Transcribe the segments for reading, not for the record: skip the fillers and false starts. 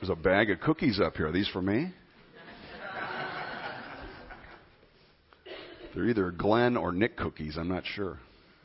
There's a bag of cookies up here. Are these for me? They're either Glenn or Nick cookies. I'm not sure.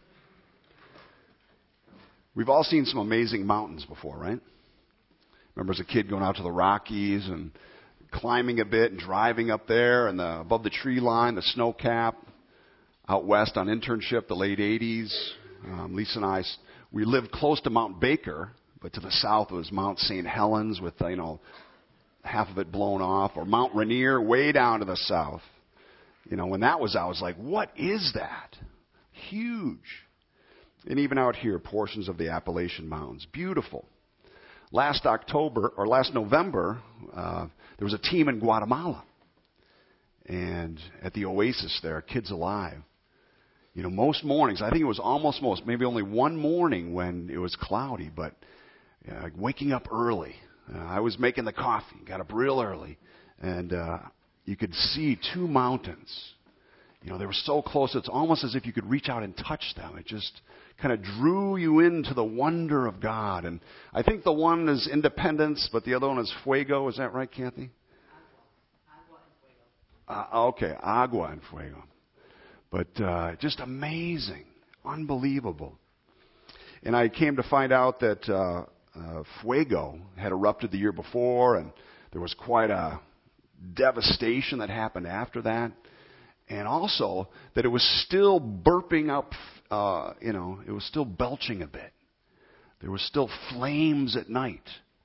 We've all seen some amazing mountains before, right? Remember as a kid going out to the Rockies and climbing a bit and driving up there and above the tree line, the snow cap. Out west on internship, the late 80s. Lisa and I, we lived close to Mount Baker, but to the south was Mount St. Helens with, half of it blown off, or Mount Rainier way down to the south. When that was out, I was like, what is that? Huge. And even out here, portions of the Appalachian Mountains. Beautiful. Last November, there was a team in Guatemala. And at the Oasis there, Kids Alive. Most mornings, I think it was maybe only one morning when it was cloudy, but waking up early. I was making the coffee, got up real early, and you could see two mountains. They were so close, it's almost as if you could reach out and touch them. It just kind of drew you into the wonder of God. And I think the one is Independence, but the other one is Fuego. Is that right, Kathy? Agua and Fuego. Okay, Agua and Fuego. But just amazing, unbelievable. And I came to find out that Fuego had erupted the year before, and there was quite a devastation that happened after that. And also that it was still burping up, it was still belching a bit. There was still flames at night.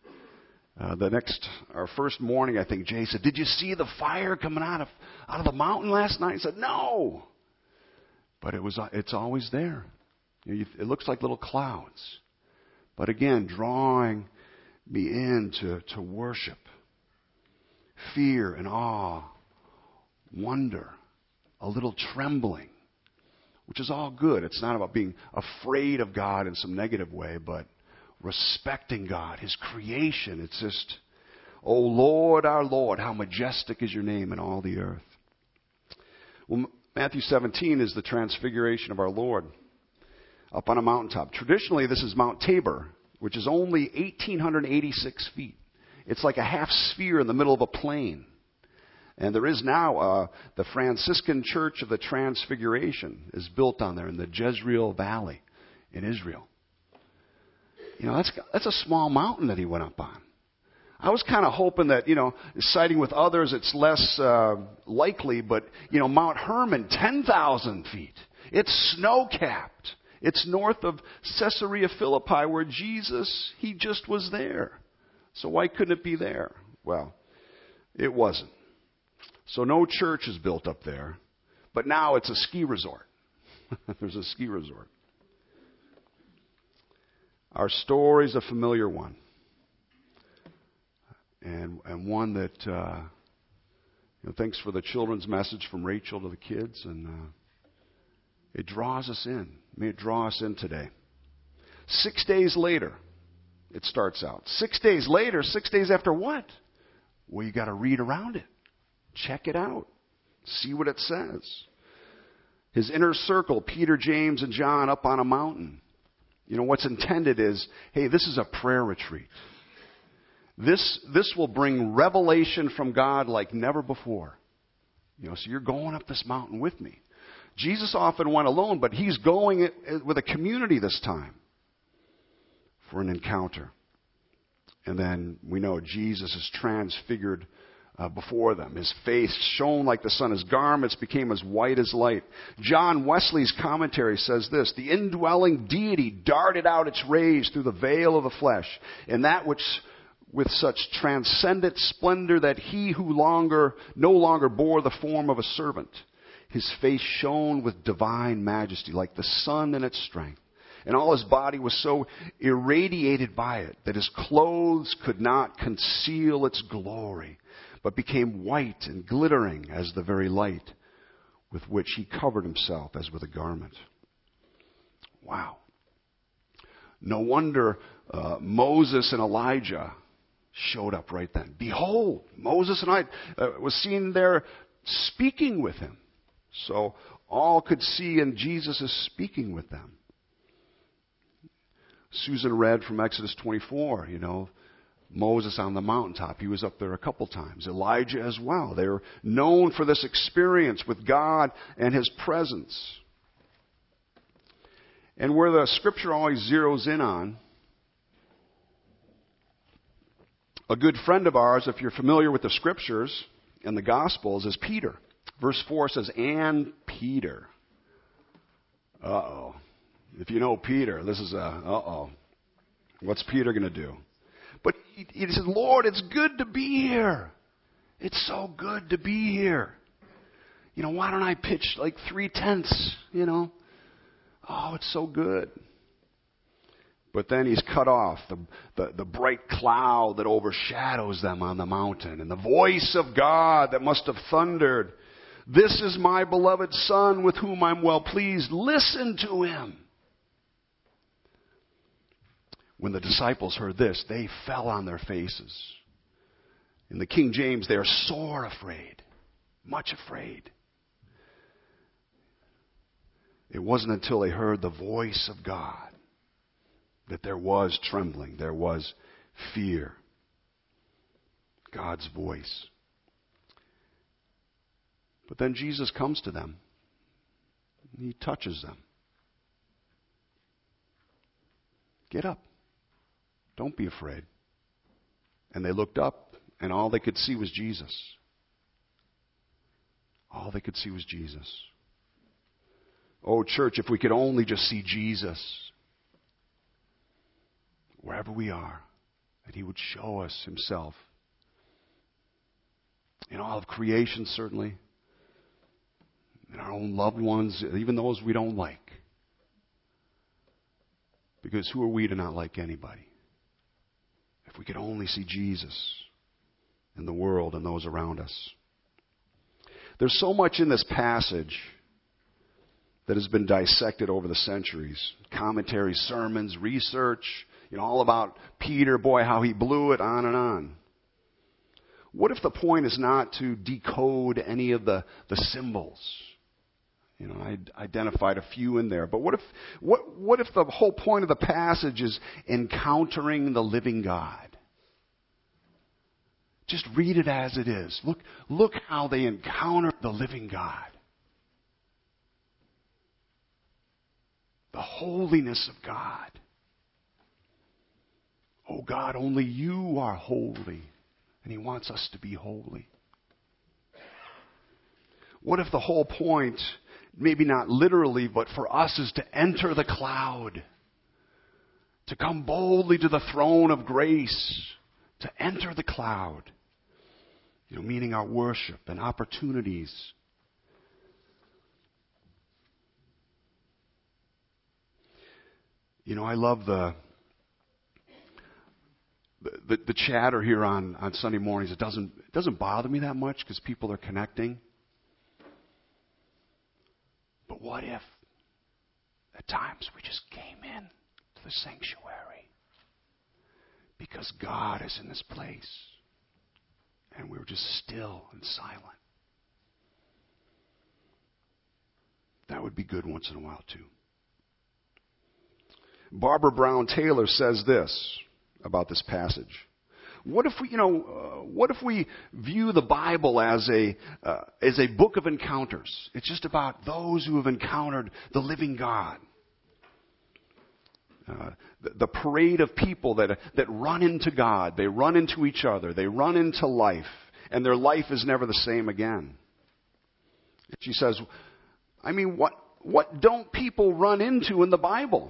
Our first morning, I think Jay said, "Did you see the fire coming out of the mountain last night?" I said, "No." But it's always there. It looks like little clouds. But again, drawing me in to worship. Fear and awe. Wonder. A little trembling. Which is all good. It's not about being afraid of God in some negative way, but respecting God, His creation. It's just, "O Lord, our Lord, how majestic is your name in all the earth." Well, Matthew 17 is the transfiguration of our Lord up on a mountaintop. Traditionally, this is Mount Tabor, which is only 1,886 feet. It's like a half sphere in the middle of a plain. And there is now the Franciscan Church of the Transfiguration is built on there in the Jezreel Valley in Israel. That's a small mountain that he went up on. I was kind of hoping that, siding with others, it's less likely, but, Mount Hermon, 10,000 feet. It's snow-capped. It's north of Caesarea Philippi where Jesus, he just was there. So why couldn't it be there? Well, it wasn't. So no church is built up there, but now it's a ski resort. There's a ski resort. Our story is a familiar one. And one that, thanks for the children's message from Rachel to the kids. And it draws us in. May it draw us in today. 6 days later, it starts out. 6 days later, 6 days after what? Well, you got to read around it. Check it out. See what it says. His inner circle, Peter, James, and John up on a mountain. What's intended is, hey, this is a prayer retreat. This will bring revelation from God like never before. So you're going up this mountain with me. Jesus often went alone, but he's going with a community this time for an encounter. And then we know Jesus is transfigured before them. His face shone like the sun. His garments became as white as light. John Wesley's commentary says this: the indwelling deity darted out its rays through the veil of the flesh, and that which with such transcendent splendor that he who no longer bore the form of a servant. His face shone with divine majesty, like the sun in its strength. And all his body was so irradiated by it that his clothes could not conceal its glory, but became white and glittering as the very light with which he covered himself as with a garment. Wow. No wonder Moses and Elijah showed up right then. Behold, Moses and I was seen there speaking with him. So all could see, and Jesus is speaking with them. Susan read from Exodus 24, Moses on the mountaintop, he was up there a couple times. Elijah as well. They were known for this experience with God and His presence. And where the Scripture always zeroes in on, a good friend of ours, if you're familiar with the Scriptures and the Gospels, is Peter. Verse 4 says, and Peter. Uh-oh. If you know Peter, this is uh-oh. What's Peter going to do? But he says, Lord, it's good to be here. It's so good to be here. Why don't I pitch like 3/10, Oh, it's so good. But then he's cut off. The bright cloud that overshadows them on the mountain. And the voice of God that must have thundered. This is my beloved Son with whom I'm well pleased. Listen to Him. When the disciples heard this, they fell on their faces. In the King James, they are sore afraid. Much afraid. It wasn't until they heard the voice of God that there was trembling. There was fear. God's voice. But then Jesus comes to them. He touches them. Get up. Don't be afraid. And they looked up, and all they could see was Jesus. All they could see was Jesus. Oh, church, if we could only just see Jesus wherever we are, that He would show us Himself. In all of creation, certainly. In our own loved ones, even those we don't like. Because who are we to not like anybody? If we could only see Jesus in the world and those around us. There's so much in this passage that has been dissected over the centuries. Commentaries, sermons, research, all about Peter, boy, how he blew it, on and on. What if the point is not to decode any of the symbols? I identified a few in there. But what if the whole point of the passage is encountering the living God? Just read it as it is. Look how they encountered the living God. The holiness of God. Oh God, only You are holy. And He wants us to be holy. What if the whole point, maybe not literally, but for us, is to enter the cloud? To come boldly to the throne of grace. To enter the cloud. Meaning our worship and opportunities. I love the chatter here on Sunday mornings. It doesn't bother me that much because people are connecting. But what if at times we just came in to the sanctuary because God is in this place and we were just still and silent? That would be good once in a while too. Barbara Brown Taylor says this about this passage. What if we view the Bible as a book of encounters? It's just about those who have encountered the living God. The parade of people that run into God, they run into each other, they run into life, and their life is never the same again. She says, what don't people run into in the Bible?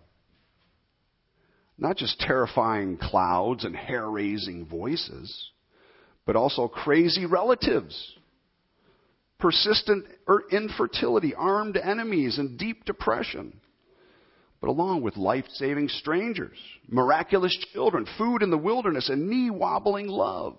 Not just terrifying clouds and hair-raising voices, but also crazy relatives, persistent infertility, armed enemies, and deep depression. But along with life-saving strangers, miraculous children, food in the wilderness, and knee-wobbling love.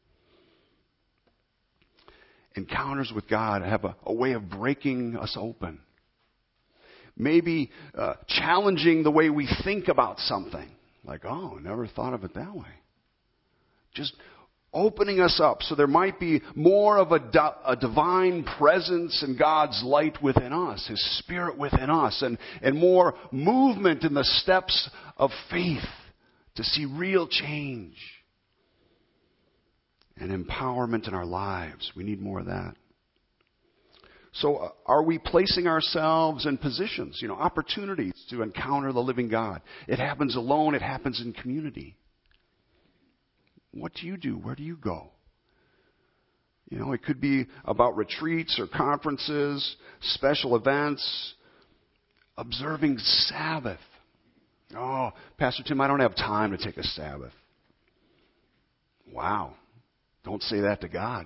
Encounters with God have a way of breaking us open. Maybe challenging the way we think about something. Like, I never thought of it that way. Just opening us up so there might be more of a divine presence and God's light within us, His Spirit within us, and more movement in the steps of faith to see real change and empowerment in our lives. We need more of that. So are we placing ourselves in positions, opportunities to encounter the living God? It happens alone. It happens in community. What do you do? Where do you go? It could be about retreats or conferences, special events, observing Sabbath. Oh, Pastor Tim, I don't have time to take a Sabbath. Wow. Don't say that to God.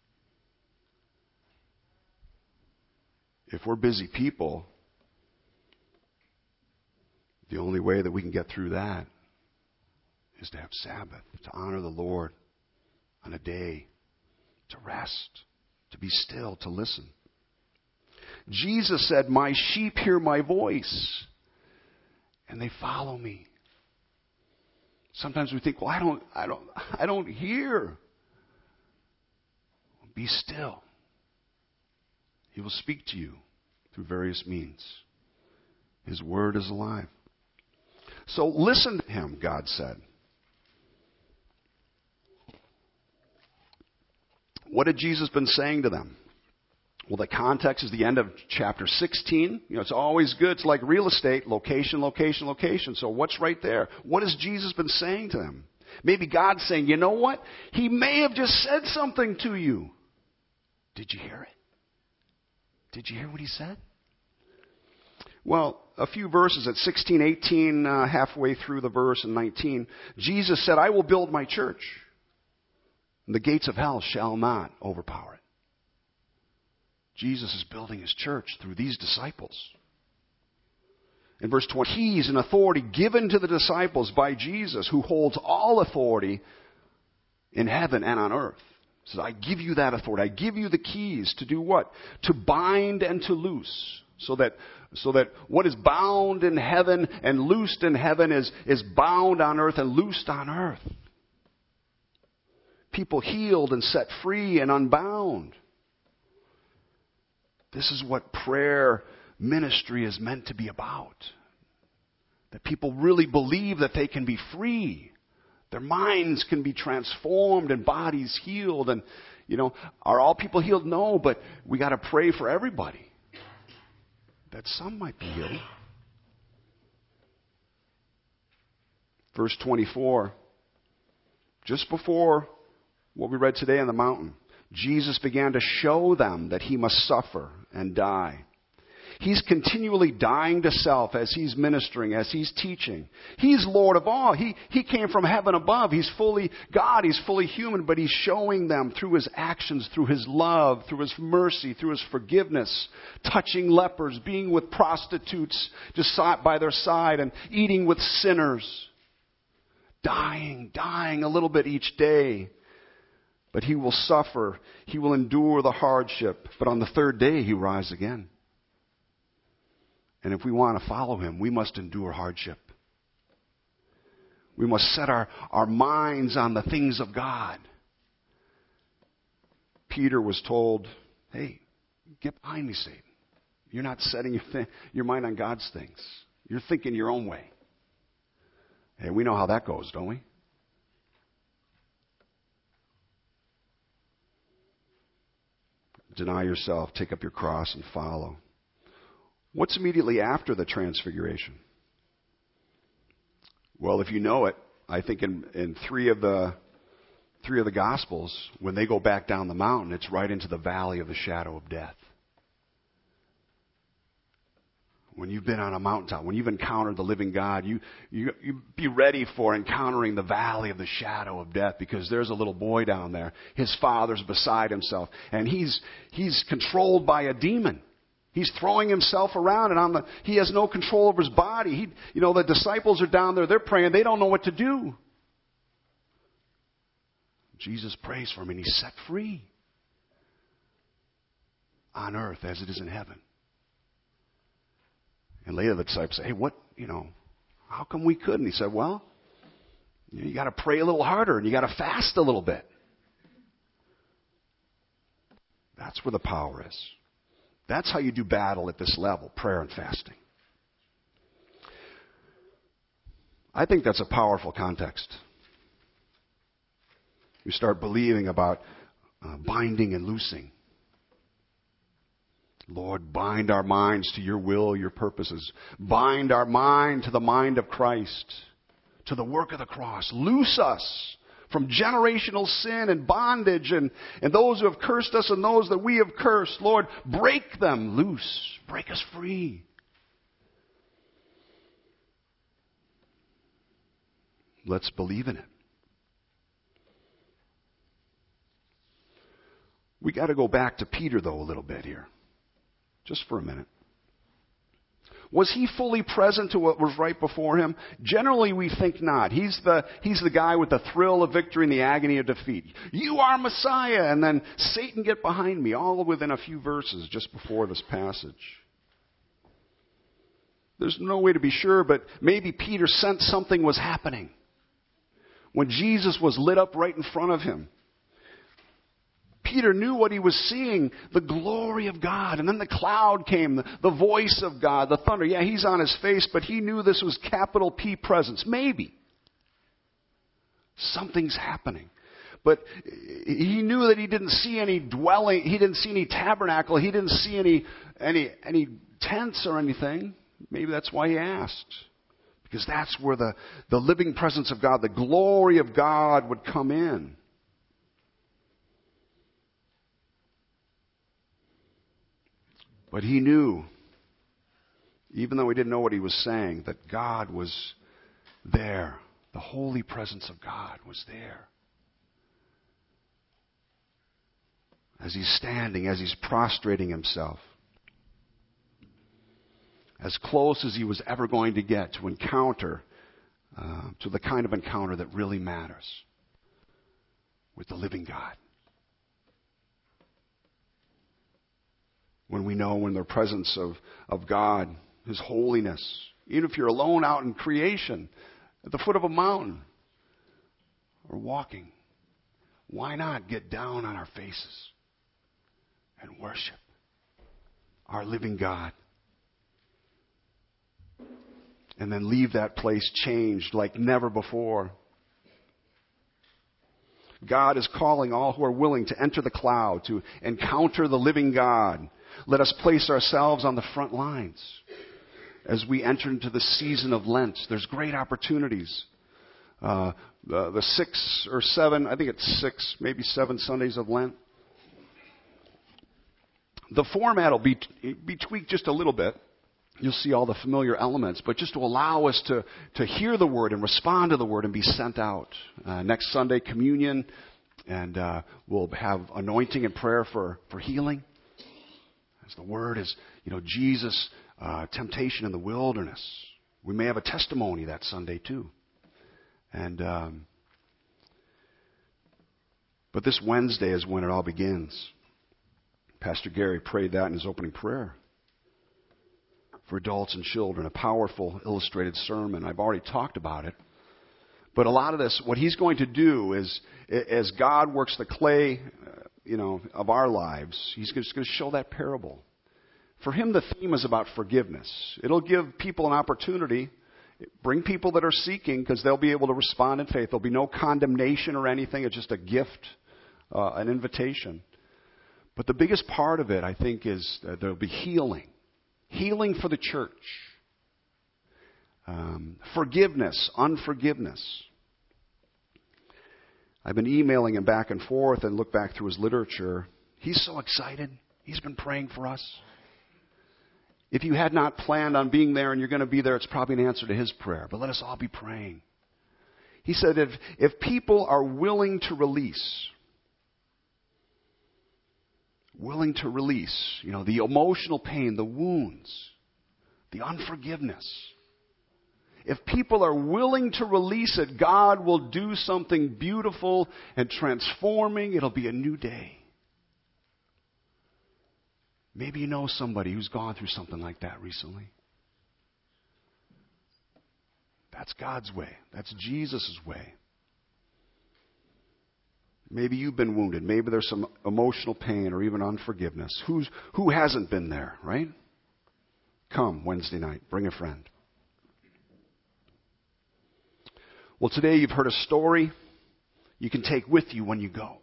If we're busy people, the only way that we can get through that is to have Sabbath, to honor the Lord on a day, to rest, to be still, to listen. Jesus said, "My sheep hear my voice, and they follow me." Sometimes we think, "Well, I don't hear." Be still. He will speak to you through various means. His word is alive. So listen to him, God said. What had Jesus been saying to them? Well, the context is the end of chapter 16. It's always good. It's like real estate, location, location, location. So what's right there? What has Jesus been saying to them? Maybe God's saying, you know what? He may have just said something to you. Did you hear it? Did you hear what he said? Well, a few verses at 16, 18, halfway through the verse, and 19, Jesus said, "I will build my church, and the gates of hell shall not overpower it." Jesus is building his church through these disciples. In verse 20, keys and authority given to the disciples by Jesus, who holds all authority in heaven and on earth. He says, I give you that authority. I give you the keys to do what? To bind and to loose. So that what is bound in heaven and loosed in heaven is bound on earth and loosed on earth. People healed and set free and unbound. This is what prayer ministry is meant to be about. That people really believe that they can be free. Their minds can be transformed and bodies healed. And, are all people healed? No, but we got to pray for everybody. That some might be healed. Verse 24. Just before what we read today on the mountain, Jesus began to show them that he must suffer and die. He's continually dying to self as he's ministering, as he's teaching. He's Lord of all. He came from heaven above. He's fully God. He's fully human, but he's showing them through his actions, through his love, through his mercy, through his forgiveness, touching lepers, being with prostitutes just sat by their side, and eating with sinners. Dying a little bit each day. But he will suffer. He will endure the hardship. But on the third day, he rise again. And if we want to follow him, we must endure hardship. We must set our minds on the things of God. Peter was told, hey, get behind me, Satan. You're not setting your mind on God's things. You're thinking your own way. Hey, we know how that goes, don't we? Deny yourself, take up your cross, and follow. What's immediately after the transfiguration? Well, if you know it, I think in three of the Gospels, when they go back down the mountain, it's right into the valley of the shadow of death. When you've been on a mountaintop, when you've encountered the living God, you be ready for encountering the valley of the shadow of death, because there's a little boy down there. His father's beside himself, and he's controlled by a demon. He's throwing himself around, and he has no control over his body. The disciples are down there, they're praying, they don't know what to do. Jesus prays for him, and he's set free on earth as it is in heaven. And later the disciples say, hey, how come we couldn't? He said, well, you got to pray a little harder, and you got to fast a little bit. That's where the power is. That's how you do battle at this level, prayer and fasting. I think that's a powerful context. We start believing about binding and loosing. Lord, bind our minds to your will, your purposes. Bind our mind to the mind of Christ, to the work of the cross. Loose us from generational sin and bondage and those who have cursed us and those that we have cursed. Lord, break them loose. Break us free. Let's believe in it. We got to go back to Peter, though, a little bit here. Just for a minute. Was he fully present to what was right before him? Generally, we think not. He's the guy with the thrill of victory and the agony of defeat. You are Messiah! And then, Satan, get behind me, all within a few verses just before this passage. There's no way to be sure, but maybe Peter sensed something was happening. When Jesus was lit up right in front of him, Peter knew what he was seeing, the glory of God. And then the cloud came, the voice of God, the thunder. Yeah, he's on his face, but he knew this was capital P presence. Maybe. Something's happening. But he knew that he didn't see any dwelling, he didn't see any tabernacle, he didn't see any tents or anything. Maybe that's why he asked. Because that's where the living presence of God, the glory of God would come in. But he knew, even though he didn't know what he was saying, that God was there. The holy presence of God was there. As he's standing, as he's prostrating himself. As close as he was ever going to get to encounter, to the kind of encounter that really matters with the living God. When we know in the presence of God, His holiness, even if you're alone out in creation, at the foot of a mountain, or walking, why not get down on our faces and worship our living God? And then leave that place changed like never before. God is calling all who are willing to enter the cloud, to encounter the living God. Let us place ourselves on the front lines as we enter into the season of Lent. There's great opportunities. The 6 or 7, I think it's 6, maybe 7 Sundays of Lent. The format will be tweaked just a little bit. You'll see all the familiar elements, but just to allow us to hear the Word and respond to the Word and be sent out. Next Sunday, communion, and we'll have anointing and prayer for healing. As the Word is, Jesus' temptation in the wilderness. We may have a testimony that Sunday too. And but this Wednesday is when it all begins. Pastor Gary prayed that in his opening prayer. For adults and children, a powerful illustrated sermon. I've already talked about it. But a lot of this, what he's going to do is, as God works the clay, of our lives, he's just going to show that parable. For him, the theme is about forgiveness. It'll give people an opportunity, bring people that are seeking, because they'll be able to respond in faith. There'll be no condemnation or anything. It's just a gift, an invitation. But the biggest part of it, I think, is that there'll be healing. Healing for the church. Forgiveness, unforgiveness. I've been emailing him back and forth and look back through his literature. He's so excited. He's been praying for us. If you had not planned on being there and you're going to be there, it's probably an answer to his prayer. But let us all be praying. He said if people are willing to release, the emotional pain, the wounds, the unforgiveness. If people are willing to release it, God will do something beautiful and transforming. It'll be a new day. Maybe you know somebody who's gone through something like that recently. That's God's way. That's Jesus' way. Maybe you've been wounded. Maybe there's some emotional pain or even unforgiveness. Who hasn't been there, right? Come Wednesday night. Bring a friend. Well, today you've heard a story. you can take with you when you go.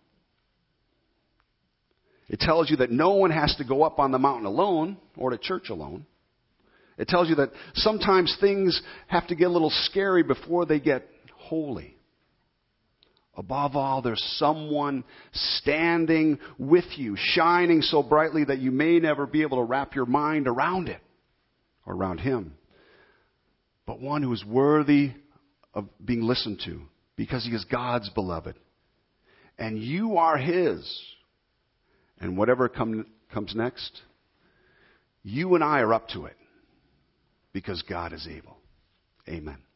It tells you that no one has to go up on the mountain alone or to church alone. It tells you that sometimes things have to get a little scary before they get holy. Above all, there's someone standing with you, shining so brightly that you may never be able to wrap your mind around it or around him. But one who is worthy of being listened to because he is God's beloved. And you are his. And whatever comes next, you and I are up to it because God is able. Amen.